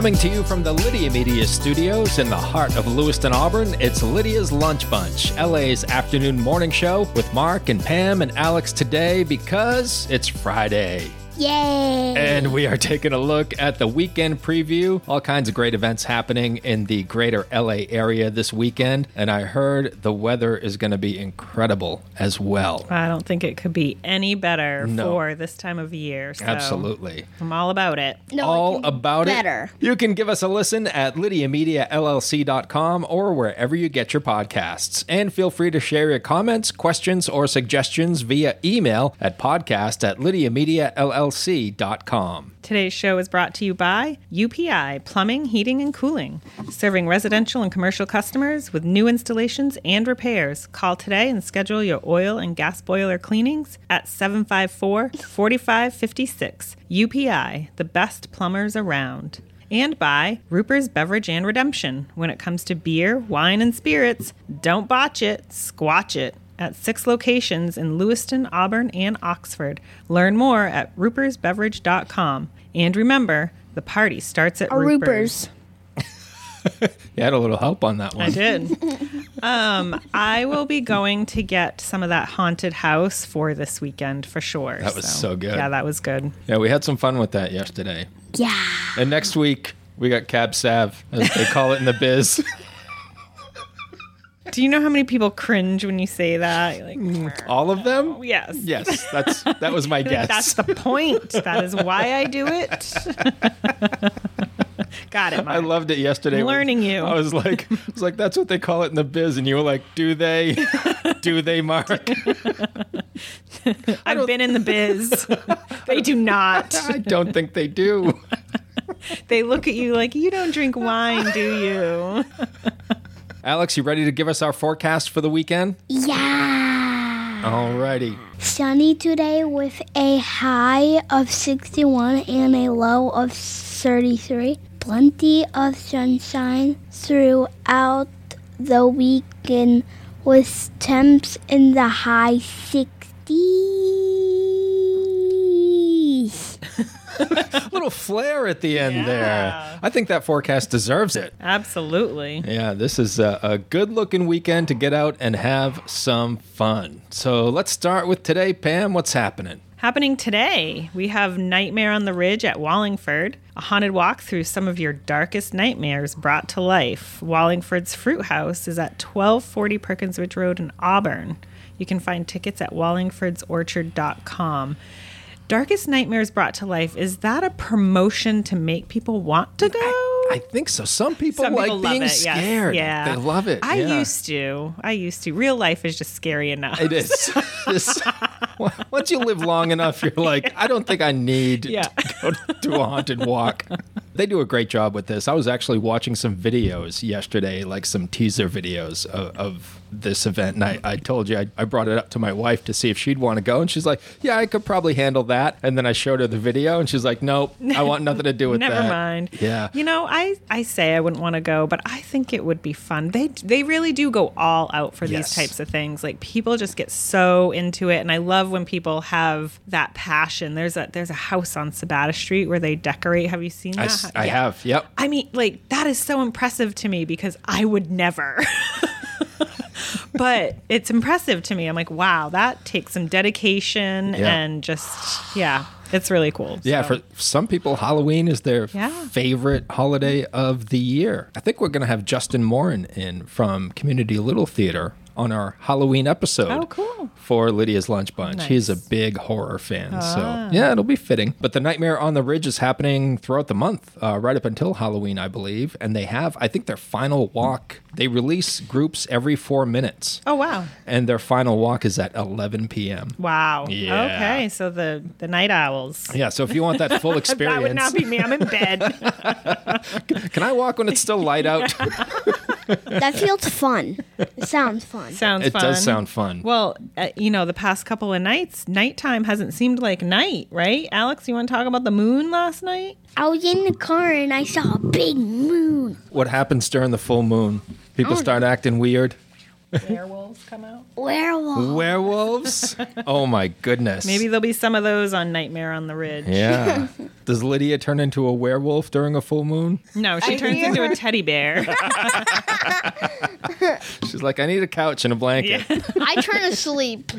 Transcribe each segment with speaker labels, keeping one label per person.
Speaker 1: Coming to you from the Lydia Media Studios in the heart of Lewiston, Auburn, it's Lydia's Lunch Bunch, LA's afternoon morning show with Mark and Pam and Alex today because it's Friday.
Speaker 2: Yay!
Speaker 1: And we are taking a look at the weekend preview. All kinds of great events happening in the greater LA area this weekend. And I heard the weather is going to be incredible as well.
Speaker 3: I don't think it could be any better for this time of year. So
Speaker 1: Absolutely.
Speaker 3: I'm all about it.
Speaker 2: No,
Speaker 1: All about
Speaker 2: better.
Speaker 1: it. You can give us a listen at LydiaMediaLLC.com or wherever you get your podcasts. And feel free to share your comments, questions, or suggestions via email at podcast@LydiaMediaLLC.com.
Speaker 3: Today's show is brought to you by UPI Plumbing, Heating, and Cooling, serving residential and commercial customers with new installations and repairs. Call today and schedule your oil and gas boiler cleanings at 754-4556. UPI, the best plumbers around. And by Ruper's Beverage and Redemption. When it comes to beer, wine, and spirits, don't botch it, squatch it. At 6 locations in Lewiston, Auburn, and Oxford. Learn more at rupersbeverage.com. And remember, the party starts at Ruper's.
Speaker 1: You had a little help on that one.
Speaker 3: I did. I will be going to get some of that haunted house for this weekend for sure.
Speaker 1: That was so good.
Speaker 3: Yeah, that was good.
Speaker 1: Yeah, we had some fun with that yesterday.
Speaker 2: Yeah.
Speaker 1: And next week, we got Cab Sav, as they call it in the biz.
Speaker 3: Do you know how many people cringe when you say that? Like,
Speaker 1: All of them?
Speaker 3: yes.
Speaker 1: Yes, that was my guess.
Speaker 3: That's the point. That is why I do it. Got it, Mark.
Speaker 1: I loved it yesterday.
Speaker 3: I'm learning you.
Speaker 1: I was like, that's what they call it in the biz. And you were like, do they? Do they, Mark?
Speaker 3: I've been in the biz. They do not.
Speaker 1: I don't think they do.
Speaker 3: They look at you like, you don't drink wine, do you?
Speaker 1: Alex, you ready to give us our forecast for the weekend?
Speaker 2: Yeah.
Speaker 1: Alrighty.
Speaker 2: Sunny today with a high of 61 and a low of 33. Plenty of sunshine throughout the weekend with temps in the high 60s.
Speaker 1: Little flare at the end there. I think that forecast deserves it.
Speaker 3: Absolutely.
Speaker 1: Yeah, this is a good-looking weekend to get out and have some fun. So let's start with today. Pam, what's happening?
Speaker 3: Happening today, we have Nightmare on the Ridge at Wallingford, a haunted walk through some of your darkest nightmares brought to life. Wallingford's Fruit House is at 1240 Perkins Ridge Road in Auburn. You can find tickets at wallingfordsorchard.com. Darkest Nightmares Brought to Life, is that a promotion to make people want to go?
Speaker 1: I think so. Some people
Speaker 3: Some
Speaker 1: like
Speaker 3: people love
Speaker 1: being
Speaker 3: it,
Speaker 1: scared.
Speaker 3: yes. Yeah.
Speaker 1: They love it.
Speaker 3: I
Speaker 1: yeah.
Speaker 3: used to. Real life is just scary enough.
Speaker 1: It is. Once you live long enough, you're like, I don't think I need to go to a haunted walk. They do a great job with this. I was actually watching some videos yesterday, like some teaser videos of this event. And I told you, I brought it up to my wife to see if she'd want to go. And she's like, yeah, I could probably handle that. And then I showed her the video and she's like, nope, I want nothing to do with that.
Speaker 3: Never mind.
Speaker 1: Yeah.
Speaker 3: You know, I say I wouldn't want to go, but I think it would be fun. They really do go all out for these types of things. Like, people just get so into it. And I love when people have that passion. There's a house on Sabata Street where they decorate. Have you seen that?
Speaker 1: I have. Yep.
Speaker 3: I mean, like, that is so impressive to me because I would never. But it's impressive to me. I'm like, wow, that takes some dedication and just, it's really cool.
Speaker 1: Yeah,
Speaker 3: so.
Speaker 1: for some people, Halloween is their favorite holiday of the year. I think we're going to have Justin Morin in from Community Little Theater on our Halloween episode.
Speaker 3: Oh, cool.
Speaker 1: For Lydia's Lunch Bunch.
Speaker 3: Nice.
Speaker 1: He's a big horror fan. So, yeah, it'll be fitting. But the Nightmare on the Ridge is happening throughout the month, right up until Halloween, I believe. And they have, I think, their final walk. They release groups every 4 minutes.
Speaker 3: Oh, wow.
Speaker 1: And their final walk is at 11 p.m.
Speaker 3: Wow.
Speaker 1: Yeah.
Speaker 3: Okay, so the night owls.
Speaker 1: Yeah, so if you want that full experience.
Speaker 3: That would not be me. I'm in bed.
Speaker 1: Can I walk when it's still light out?
Speaker 2: That feels fun. It sounds fun.
Speaker 3: Sounds
Speaker 1: It
Speaker 3: fun.
Speaker 1: does sound fun.
Speaker 3: Well, the past couple of nights, nighttime hasn't seemed like night, right? Alex, you want to talk about the moon last night?
Speaker 2: I was in the car and I saw a big moon.
Speaker 1: What happens during the full moon? People start acting weird.
Speaker 3: Werewolves. werewolves come out?
Speaker 1: Werewolves? Oh my goodness.
Speaker 3: Maybe there'll be some of those on Nightmare on the Ridge.
Speaker 1: Yeah. Does Lydia turn into a werewolf during a full moon?
Speaker 3: No, she turns into a teddy bear.
Speaker 1: She's like, I need a couch and a blanket.
Speaker 3: Yeah.
Speaker 2: I turn asleep.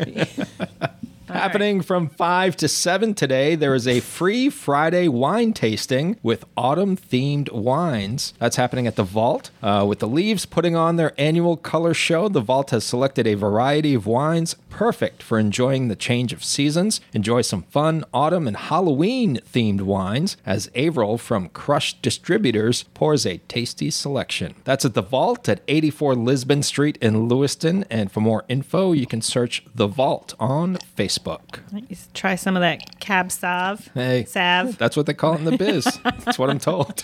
Speaker 1: Happening from 5 to 7 today, there is a free Friday wine tasting with autumn-themed wines. That's happening at the Vault. With the Leaves putting on their annual color show, the Vault has selected a variety of wines perfect for enjoying the change of seasons. Enjoy some fun autumn and Halloween-themed wines as Averill from Crush Distributors pours a tasty selection. That's at the Vault at 84 Lisbon Street in Lewiston. And for more info, you can search The Vault on Facebook.
Speaker 3: Nice. Try some of that Cab Sauv.
Speaker 1: Hey,
Speaker 3: Sav.
Speaker 1: that's what they call it in the biz. That's what I'm told.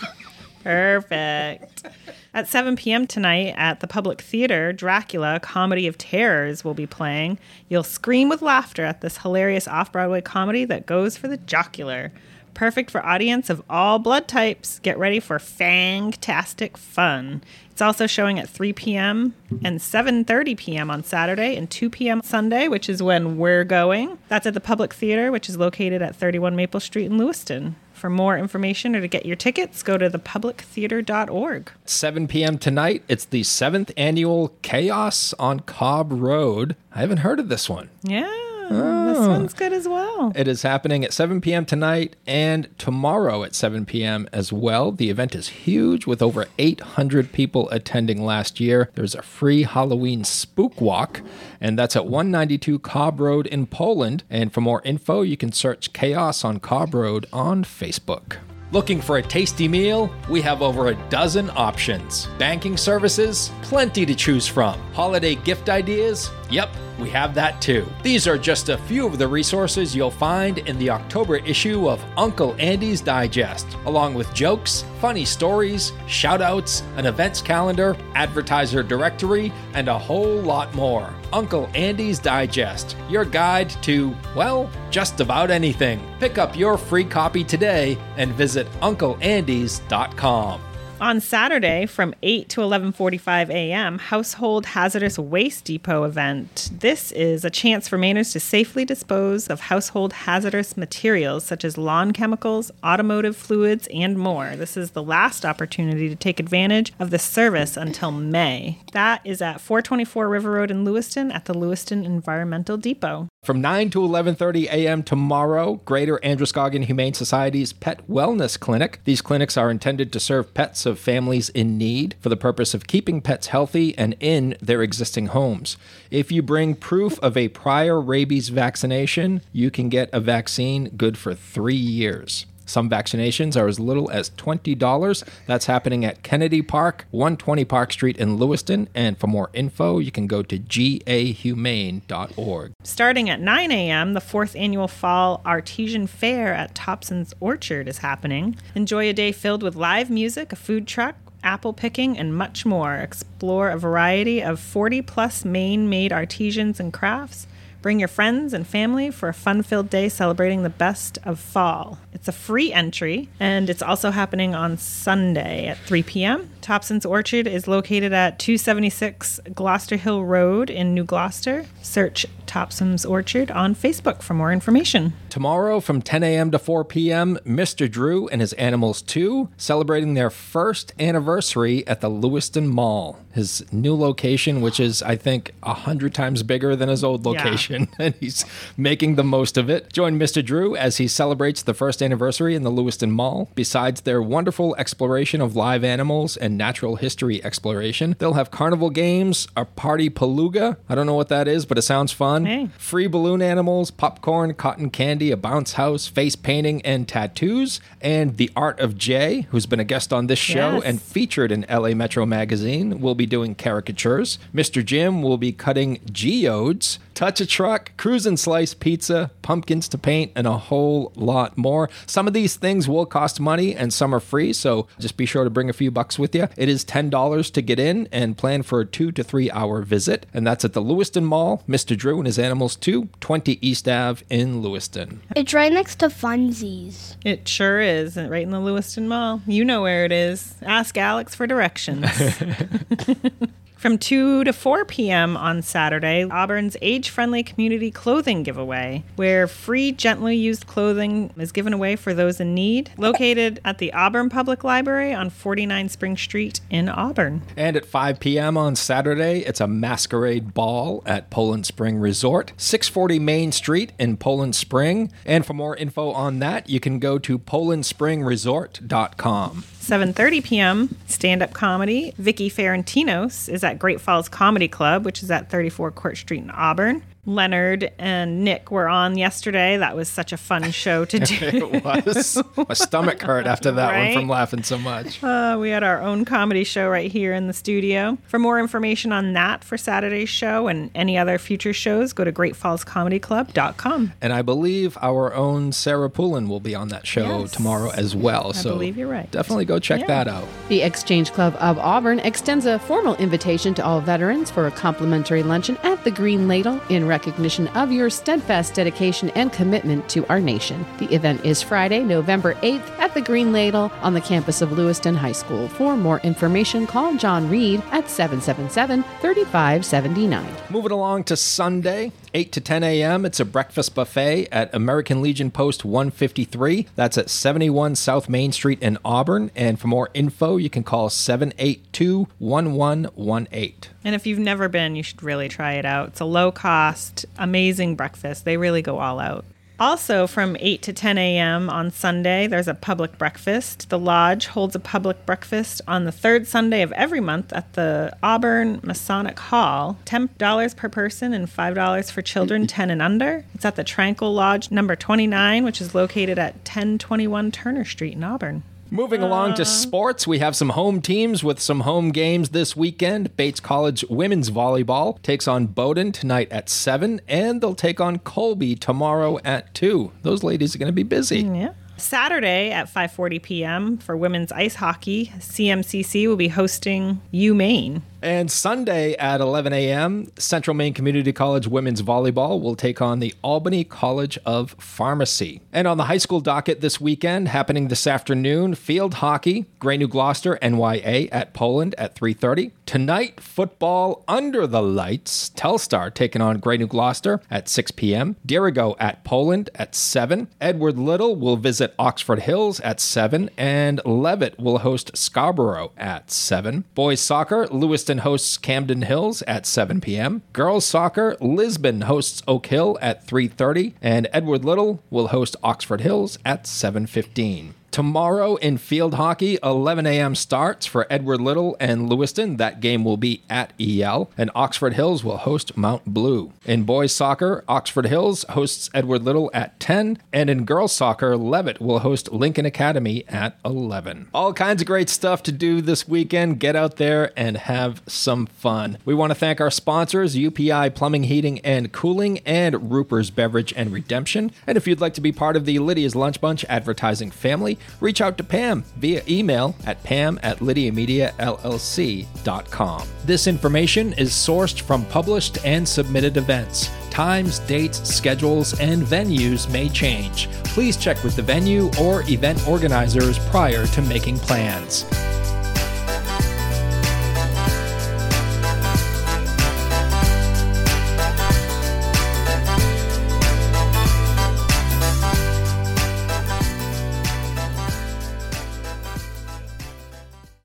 Speaker 3: Perfect. At 7 p.m. tonight at the Public Theater, Dracula, Comedy of Terrors will be playing. You'll scream with laughter at this hilarious off-Broadway comedy that goes for the jocular. Perfect for audience of all blood types. Get ready for fang-tastic fun. It's also showing at 3 p.m. and 7:30 p.m. on Saturday and 2 p.m. Sunday, which is when we're going. That's at the Public Theater, which is located at 31 Maple Street in Lewiston. For more information or to get your tickets, go to thepublictheater.org.
Speaker 1: 7 p.m. tonight, it's the 7th annual Chaos on Cobb Road. I haven't heard of this one.
Speaker 3: Yeah. This one's good as well.
Speaker 1: It is happening at 7 p.m. tonight and tomorrow at 7 p.m. as well. The event is huge with over 800 people attending last year. There's a free Halloween spook walk, and that's at 192 Cobb Road in Poland. And for more info, you can search Chaos on Cobb Road on Facebook. Looking for a tasty meal? We have over a dozen options. Banking services? Plenty to choose from. Holiday gift ideas? Yep, we have that too. These are just a few of the resources you'll find in the October issue of Uncle Andy's Digest, along with jokes, funny stories, shout-outs, an events calendar, advertiser directory, and a whole lot more. Uncle Andy's Digest, your guide to, well, just about anything. Pick up your free copy today and visit UncleAndys.com.
Speaker 3: On Saturday from 8 to 11:45 a.m., Household Hazardous Waste Depot event. This is a chance for Mainers to safely dispose of household hazardous materials such as lawn chemicals, automotive fluids, and more. This is the last opportunity to take advantage of the service until May. That is at 424 River Road in Lewiston at the Lewiston Environmental Depot.
Speaker 1: From 9 to 11:30 a.m. tomorrow, Greater Androscoggin Humane Society's Pet Wellness Clinic. These clinics are intended to serve pets of families in need for the purpose of keeping pets healthy and in their existing homes. If you bring proof of a prior rabies vaccination, you can get a vaccine good for 3 years. Some vaccinations are as little as $20. That's happening at Kennedy Park, 120 Park Street in Lewiston. And for more info, you can go to gahumane.org.
Speaker 3: Starting at 9 a.m., the 4th annual Fall Artesian Fair at Thompson's Orchard is happening. Enjoy a day filled with live music, a food truck, apple picking, and much more. Explore a variety of 40-plus Maine-made artisans and crafts. Bring your friends and family for a fun-filled day celebrating the best of fall. It's a free entry, and it's also happening on Sunday at 3 p.m. Thompson's Orchard is located at 276 Gloucester Hill Road in New Gloucester. Search Thompson's Orchard on Facebook for more information.
Speaker 1: Tomorrow from 10 a.m. to 4 p.m., Mr. Drew and his Animals 2 celebrating their first anniversary at the Lewiston Mall. His new location, which is, I think, 100 times bigger than his old location, and he's making the most of it. Join Mr. Drew as he celebrates the first anniversary in the Lewiston Mall. Besides their wonderful exploration of live animals and natural history exploration, they'll have carnival games, a party palooga. I don't know what that is, but it sounds fun.
Speaker 3: Hey.
Speaker 1: Free balloon animals, popcorn, cotton candy, a bounce house, face painting, and tattoos. And The Art of Jay, who's been a guest on this show
Speaker 3: Yes.
Speaker 1: and featured in LA Metro Magazine, will be doing caricatures. Mr. Jim will be cutting geodes. Touch a Truck, Cruise and Slice Pizza, pumpkins to paint, and a whole lot more. Some of these things will cost money and some are free, so just be sure to bring a few bucks with you. It is $10 to get in and plan for a 2 to 3 hour visit, and that's at the Lewiston Mall, Mr. Drew and his Animals 2, 20 East Ave in Lewiston.
Speaker 2: It's right next to Funsies.
Speaker 3: It sure is, right in the Lewiston Mall. You know where it is. Ask Alex for directions. From 2 to 4 p.m. on Saturday, Auburn's age-friendly community clothing giveaway, where free, gently used clothing is given away for those in need, located at the Auburn Public Library on 49 Spring Street in Auburn.
Speaker 1: And at 5 p.m. on Saturday, it's a masquerade ball at Poland Spring Resort, 640 Main Street in Poland Spring. And for more info on that, you can go to polandspringresort.com.
Speaker 3: 7:30 p.m. stand-up comedy. Vicky Ferentinos is at Great Falls Comedy Club, which is at 34 Court Street in Auburn. Leonard and Nick were on yesterday. That was such a fun show to do.
Speaker 1: It was. My stomach hurt after that one from laughing so much.
Speaker 3: We had our own comedy show right here in the studio. For more information on that for Saturday's show and any other future shows, go to greatfallscomedyclub.com.
Speaker 1: And I believe our own Sarah Poulin will be on that show tomorrow as well.
Speaker 3: I believe you're right.
Speaker 1: Definitely go check that out.
Speaker 4: The Exchange Club of Auburn extends a formal invitation to all veterans for a complimentary luncheon at the Green Ladle in recognition of your steadfast dedication and commitment to our nation. The event is Friday, November 8th at the Green Ladle on the campus of Lewiston High School. For more information, call John Reed at 777-3579.
Speaker 1: Moving along to Sunday, 8 to 10 a.m., it's a breakfast buffet at American Legion Post 153. That's at 71 South Main Street in Auburn. And for more info, you can call 782-1118.
Speaker 3: And if you've never been, you should really try it out. It's a low-cost, amazing breakfast. They really go all out. Also, from 8 to 10 a.m. on Sunday, there's a public breakfast. The Lodge holds a public breakfast on the third Sunday of every month at the Auburn Masonic Hall. $10 per person and $5 for children 10 and under. It's at the Tranquil Lodge number 29, which is located at 1021 Turner Street in Auburn.
Speaker 1: Moving along to sports, we have some home teams with some home games this weekend. Bates College women's volleyball takes on Bowdoin tonight at 7, and they'll take on Colby tomorrow at 2. Those ladies are going to be busy.
Speaker 3: Yeah. Saturday at 5:40 p.m. for women's ice hockey, CMCC will be hosting UMaine.
Speaker 1: And Sunday at 11 a.m., Central Maine Community College women's volleyball will take on the Albany College of Pharmacy. And on the high school docket this weekend, happening this afternoon, field hockey, Grey New Gloucester, NYA at Poland at 3:30. Tonight, football under the lights, Telstar taking on Grey New Gloucester at 6 p.m. Dirigo at Poland at 7. Edward Little will visit Oxford Hills at 7. And Levitt will host Scarborough at 7. Boys soccer, Lewiston hosts Camden Hills at 7 p.m. Girls soccer, Lisbon hosts Oak Hill at 3:30. And Edward Little will host Oxford Hills at 7:15. Tomorrow in field hockey, 11 a.m. starts for Edward Little and Lewiston. That game will be at EL. And Oxford Hills will host Mount Blue. In boys soccer, Oxford Hills hosts Edward Little at 10. And in girls soccer, Levitt will host Lincoln Academy at 11. All kinds of great stuff to do this weekend. Get out there and have some fun. We want to thank our sponsors, UPI Plumbing, Heating, and Cooling, and Ruper's Beverage and Redemption. And if you'd like to be part of the Lydia's Lunch Bunch advertising family, reach out to Pam via email at pam@lydiamediallc.com. This information is sourced from published and submitted events. Times, dates, schedules, and venues may change. Please check with the venue or event organizers prior to making plans.